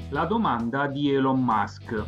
La domanda di Elon Musk.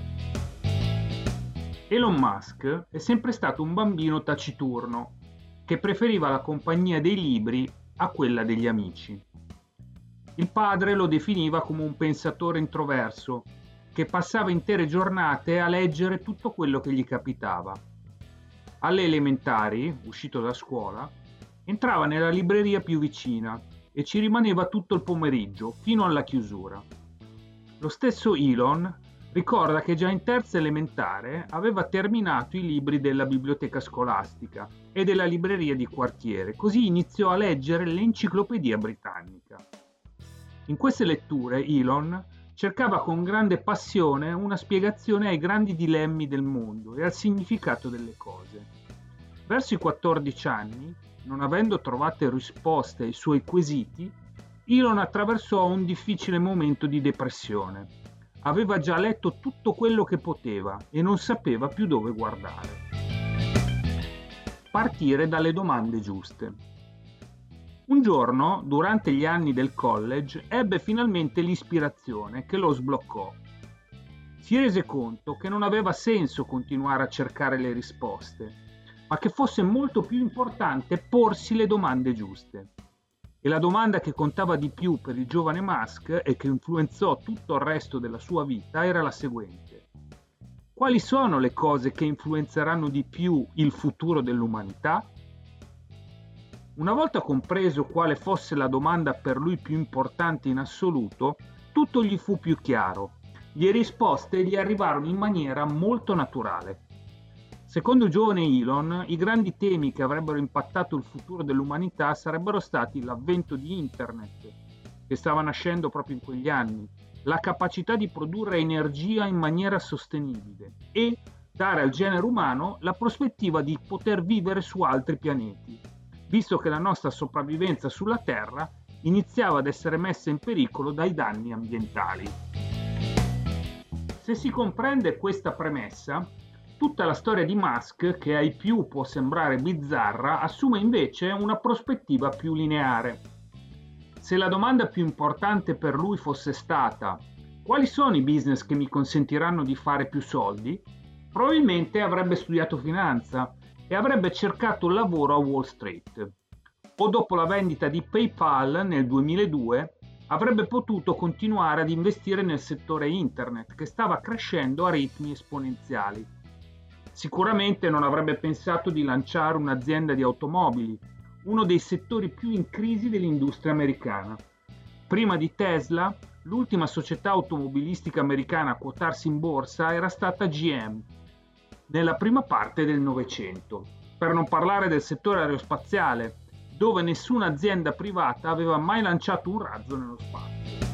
Elon Musk è sempre stato un bambino taciturno, che preferiva la compagnia dei libri a quella degli amici. Il padre lo definiva come un pensatore introverso, che passava intere giornate a leggere tutto quello che gli capitava. Alle elementari, uscito da scuola, entrava nella libreria più vicina e ci rimaneva tutto il pomeriggio, fino alla chiusura. Lo stesso Elon ricorda che già in terza elementare aveva terminato i libri della biblioteca scolastica e della libreria di quartiere, così iniziò a leggere l'Enciclopedia Britannica. In queste letture Elon cercava con grande passione una spiegazione ai grandi dilemmi del mondo e al significato delle cose. Verso i 14 anni, non avendo trovato risposte ai suoi quesiti, Elon attraversò un difficile momento di depressione. Aveva già letto tutto quello che poteva e non sapeva più dove guardare. Partire dalle domande giuste. Un giorno, durante gli anni del college, ebbe finalmente l'ispirazione che lo sbloccò. Si rese conto che non aveva senso continuare a cercare le risposte, ma che fosse molto più importante porsi le domande giuste. E la domanda che contava di più per il giovane Musk e che influenzò tutto il resto della sua vita era la seguente: quali sono le cose che influenzeranno di più il futuro dell'umanità? Una volta compreso quale fosse la domanda per lui più importante in assoluto, tutto gli fu più chiaro. Le risposte gli arrivarono in maniera molto naturale. Secondo il giovane Elon, i grandi temi che avrebbero impattato il futuro dell'umanità sarebbero stati l'avvento di Internet, che stava nascendo proprio in quegli anni, la capacità di produrre energia in maniera sostenibile e dare al genere umano la prospettiva di poter vivere su altri pianeti, visto che la nostra sopravvivenza sulla Terra iniziava ad essere messa in pericolo dai danni ambientali. Se si comprende questa premessa, tutta la storia di Musk, che ai più può sembrare bizzarra, assume invece una prospettiva più lineare. Se la domanda più importante per lui fosse stata «Quali sono i business che mi consentiranno di fare più soldi?», probabilmente avrebbe studiato finanza e avrebbe cercato lavoro a Wall Street. O dopo la vendita di PayPal nel 2002 avrebbe potuto continuare ad investire nel settore Internet, che stava crescendo a ritmi esponenziali. Sicuramente non avrebbe pensato di lanciare un'azienda di automobili, uno dei settori più in crisi dell'industria americana. Prima di Tesla, l'ultima società automobilistica americana a quotarsi in borsa era stata GM, nella prima parte del Novecento. Per non parlare del settore aerospaziale, dove nessuna azienda privata aveva mai lanciato un razzo nello spazio.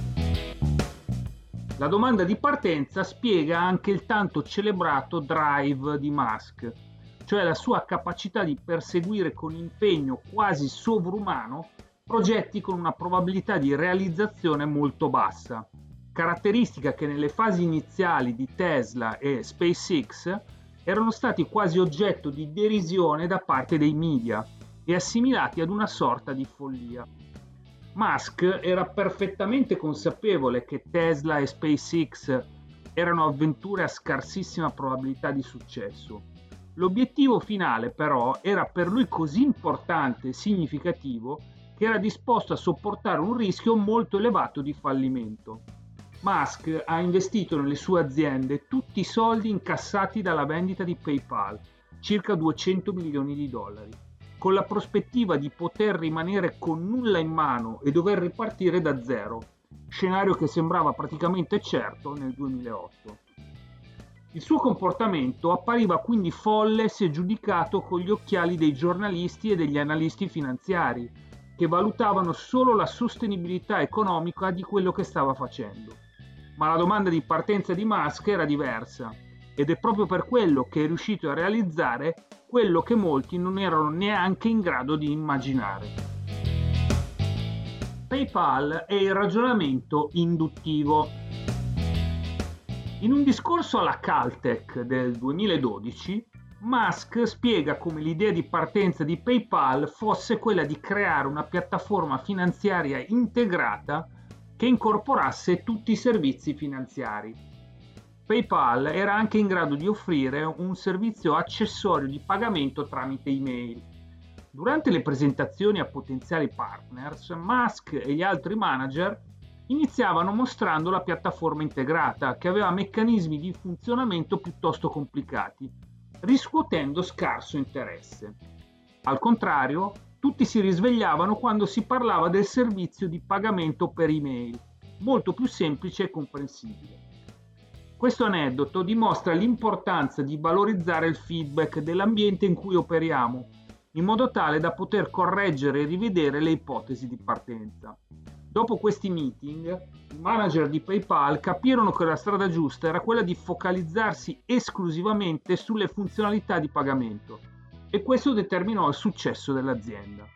La domanda di partenza spiega anche il tanto celebrato drive di Musk, cioè la sua capacità di perseguire con impegno quasi sovrumano progetti con una probabilità di realizzazione molto bassa, caratteristica che nelle fasi iniziali di Tesla e SpaceX erano stati quasi oggetto di derisione da parte dei media e assimilati ad una sorta di follia. Musk era perfettamente consapevole che Tesla e SpaceX erano avventure a scarsissima probabilità di successo. L'obiettivo finale, però, era per lui così importante e significativo che era disposto a sopportare un rischio molto elevato di fallimento. Musk ha investito nelle sue aziende tutti i soldi incassati dalla vendita di PayPal, circa 200 milioni di dollari. Con la prospettiva di poter rimanere con nulla in mano e dover ripartire da zero, scenario che sembrava praticamente certo nel 2008. Il suo comportamento appariva quindi folle se giudicato con gli occhiali dei giornalisti e degli analisti finanziari, che valutavano solo la sostenibilità economica di quello che stava facendo. Ma la domanda di partenza di Musk era diversa, ed è proprio per quello che è riuscito a realizzare quello che molti non erano neanche in grado di immaginare. PayPal è il ragionamento induttivo. In un discorso alla Caltech del 2012, Musk spiega come l'idea di partenza di PayPal fosse quella di creare una piattaforma finanziaria integrata che incorporasse tutti i servizi finanziari. PayPal era anche in grado di offrire un servizio accessorio di pagamento tramite email. Durante le presentazioni a potenziali partners, Musk e gli altri manager iniziavano mostrando la piattaforma integrata, che aveva meccanismi di funzionamento piuttosto complicati, riscuotendo scarso interesse. Al contrario, tutti si risvegliavano quando si parlava del servizio di pagamento per email, molto più semplice e comprensibile. Questo aneddoto dimostra l'importanza di valorizzare il feedback dell'ambiente in cui operiamo, in modo tale da poter correggere e rivedere le ipotesi di partenza. Dopo questi meeting, i manager di PayPal capirono che la strada giusta era quella di focalizzarsi esclusivamente sulle funzionalità di pagamento, e questo determinò il successo dell'azienda.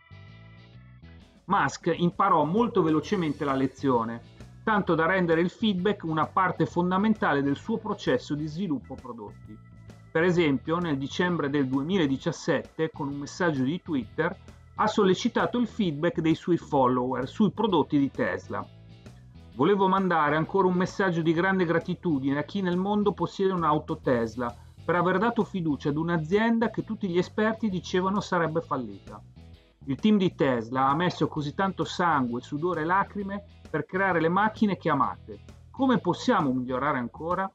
Musk imparò molto velocemente la lezione, tanto da rendere il feedback una parte fondamentale del suo processo di sviluppo prodotti. Per esempio, nel dicembre del 2017, con un messaggio di Twitter, ha sollecitato il feedback dei suoi follower sui prodotti di Tesla. Volevo mandare ancora un messaggio di grande gratitudine a chi nel mondo possiede un'auto Tesla per aver dato fiducia ad un'azienda che tutti gli esperti dicevano sarebbe fallita. Il team di Tesla ha messo così tanto sangue, sudore e lacrime per creare le macchine che amate. Come possiamo migliorare ancora?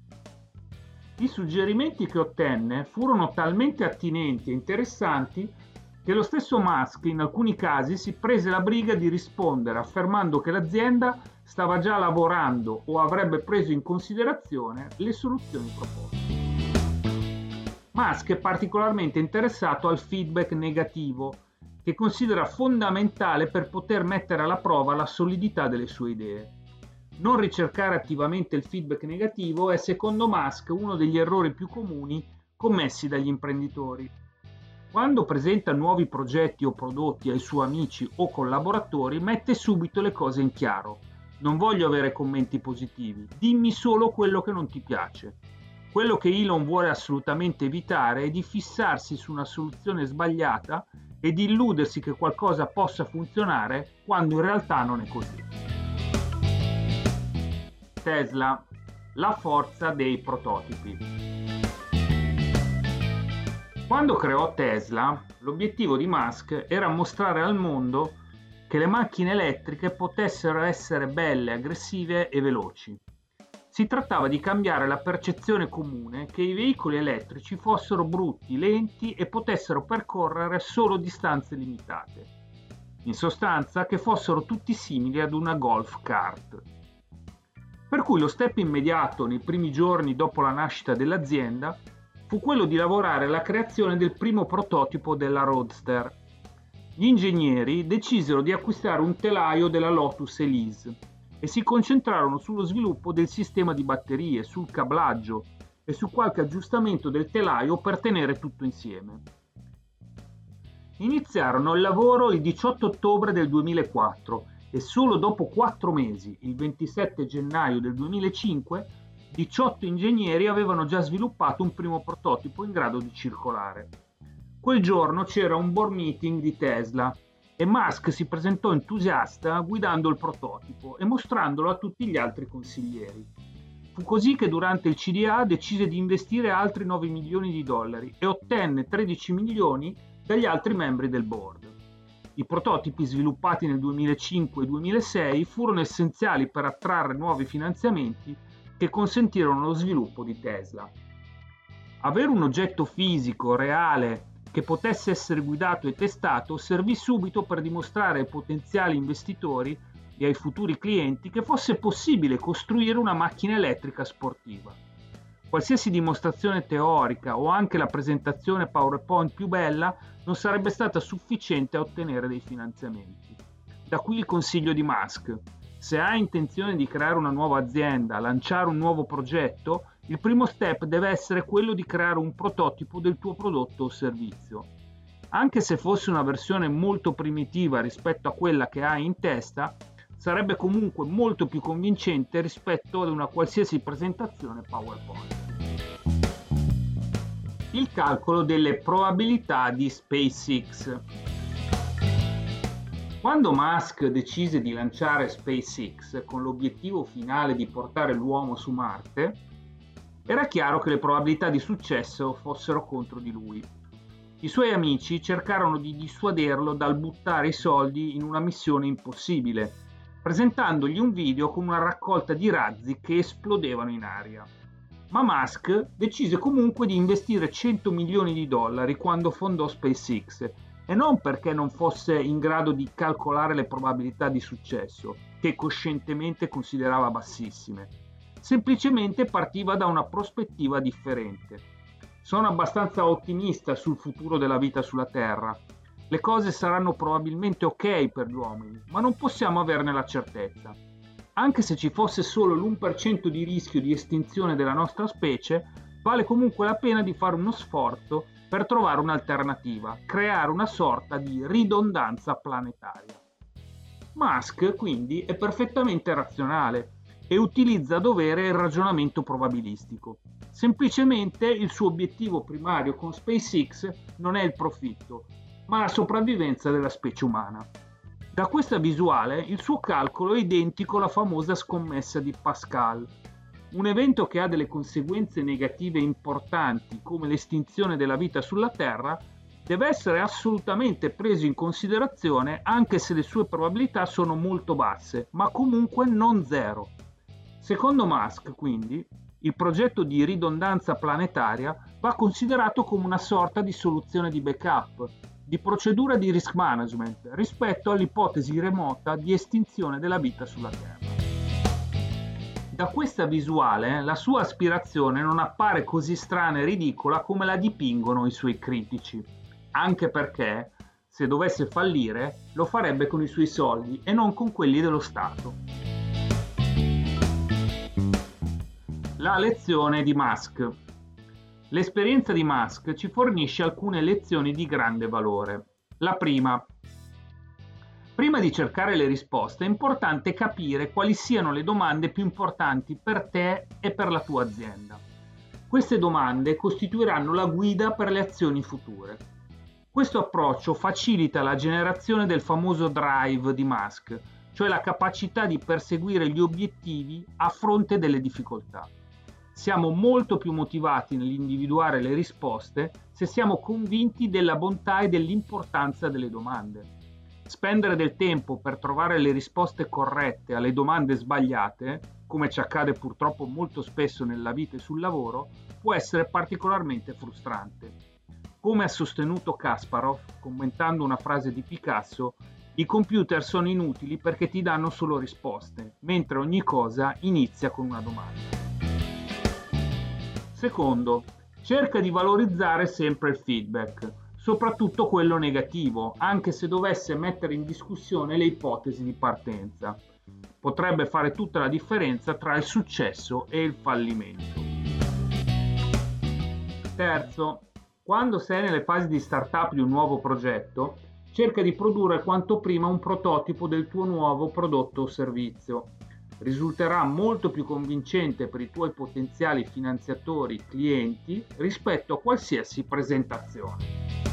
I suggerimenti che ottenne furono talmente attinenti e interessanti che lo stesso Musk in alcuni casi si prese la briga di rispondere affermando che l'azienda stava già lavorando o avrebbe preso in considerazione le soluzioni proposte. Musk è particolarmente interessato al feedback negativo, che considera fondamentale per poter mettere alla prova la solidità delle sue idee. Non ricercare attivamente il feedback negativo è secondo Musk uno degli errori più comuni commessi dagli imprenditori. Quando presenta nuovi progetti o prodotti ai suoi amici o collaboratori, mette subito le cose in chiaro. Non voglio avere commenti positivi, dimmi solo quello che non ti piace. Quello che Elon vuole assolutamente evitare è di fissarsi su una soluzione sbagliata e di illudersi che qualcosa possa funzionare quando in realtà non è così. Tesla, la forza dei prototipi. Quando creò Tesla, l'obiettivo di Musk era mostrare al mondo che le macchine elettriche potessero essere belle, aggressive e veloci. Si trattava di cambiare la percezione comune che i veicoli elettrici fossero brutti, lenti e potessero percorrere solo distanze limitate. In sostanza, che fossero tutti simili ad una golf cart. Per cui lo step immediato nei primi giorni dopo la nascita dell'azienda fu quello di lavorare alla creazione del primo prototipo della Roadster. Gli ingegneri decisero di acquistare un telaio della Lotus Elise e si concentrarono sullo sviluppo del sistema di batterie, sul cablaggio e su qualche aggiustamento del telaio per tenere tutto insieme. Iniziarono il lavoro il 18 ottobre del 2004 e solo dopo 4 mesi, il 27 gennaio del 2005, 18 ingegneri avevano già sviluppato un primo prototipo in grado di circolare. Quel giorno c'era un board meeting di Tesla e Musk si presentò entusiasta guidando il prototipo e mostrandolo a tutti gli altri consiglieri. Fu così che durante il CDA decise di investire altri 9 milioni di dollari e ottenne 13 milioni dagli altri membri del board. I prototipi sviluppati nel 2005 e 2006 furono essenziali per attrarre nuovi finanziamenti che consentirono lo sviluppo di Tesla. Avere un oggetto fisico, reale, che potesse essere guidato e testato servì subito per dimostrare ai potenziali investitori e ai futuri clienti che fosse possibile costruire una macchina elettrica sportiva. Qualsiasi dimostrazione teorica o anche la presentazione PowerPoint più bella non sarebbe stata sufficiente a ottenere dei finanziamenti. Da qui il consiglio di Musk. Se hai intenzione di creare una nuova azienda, lanciare un nuovo progetto, il primo step deve essere quello di creare un prototipo del tuo prodotto o servizio. Anche se fosse una versione molto primitiva rispetto a quella che hai in testa, sarebbe comunque molto più convincente rispetto ad una qualsiasi presentazione PowerPoint. Il calcolo delle probabilità di SpaceX. Quando Musk decise di lanciare SpaceX con l'obiettivo finale di portare l'uomo su Marte, era chiaro che le probabilità di successo fossero contro di lui. I suoi amici cercarono di dissuaderlo dal buttare i soldi in una missione impossibile, presentandogli un video con una raccolta di razzi che esplodevano in aria. Ma Musk decise comunque di investire 100 milioni di dollari quando fondò SpaceX, e non perché non fosse in grado di calcolare le probabilità di successo, che coscientemente considerava bassissime. Semplicemente partiva da una prospettiva differente. Sono abbastanza ottimista sul futuro della vita sulla Terra. Le cose saranno probabilmente ok per gli uomini, ma non possiamo averne la certezza. Anche se ci fosse solo l'1% di rischio di estinzione della nostra specie, vale comunque la pena di fare uno sforzo per trovare un'alternativa, creare una sorta di ridondanza planetaria. Musk quindi è perfettamente razionale e utilizza a dovere il ragionamento probabilistico. Semplicemente il suo obiettivo primario con SpaceX non è il profitto, ma la sopravvivenza della specie umana. Da questa visuale il suo calcolo è identico alla famosa scommessa di Pascal. Un evento che ha delle conseguenze negative importanti come l'estinzione della vita sulla Terra deve essere assolutamente preso in considerazione anche se le sue probabilità sono molto basse, ma comunque non zero. Secondo Musk, quindi, il progetto di ridondanza planetaria va considerato come una sorta di soluzione di backup, di procedura di risk management rispetto all'ipotesi remota di estinzione della vita sulla Terra. Da questa visuale la sua aspirazione non appare così strana e ridicola come la dipingono i suoi critici, anche perché, se dovesse fallire, lo farebbe con i suoi soldi e non con quelli dello Stato. La lezione di Musk. L'esperienza di Musk ci fornisce alcune lezioni di grande valore. La prima. Prima di cercare le risposte è importante capire quali siano le domande più importanti per te e per la tua azienda. Queste domande costituiranno la guida per le azioni future. Questo approccio facilita la generazione del famoso drive di Musk, cioè la capacità di perseguire gli obiettivi a fronte delle difficoltà. Siamo molto più motivati nell'individuare le risposte se siamo convinti della bontà e dell'importanza delle domande. Spendere del tempo per trovare le risposte corrette alle domande sbagliate, come ci accade purtroppo molto spesso nella vita e sul lavoro, può essere particolarmente frustrante. Come ha sostenuto Kasparov, commentando una frase di Picasso, i computer sono inutili perché ti danno solo risposte, mentre ogni cosa inizia con una domanda. Secondo, cerca di valorizzare sempre il feedback, soprattutto quello negativo, anche se dovesse mettere in discussione le ipotesi di partenza. Potrebbe fare tutta la differenza tra il successo e il fallimento. Terzo, quando sei nelle fasi di startup di un nuovo progetto, cerca di produrre quanto prima un prototipo del tuo nuovo prodotto o servizio. Risulterà molto più convincente per i tuoi potenziali finanziatori clienti rispetto a qualsiasi presentazione.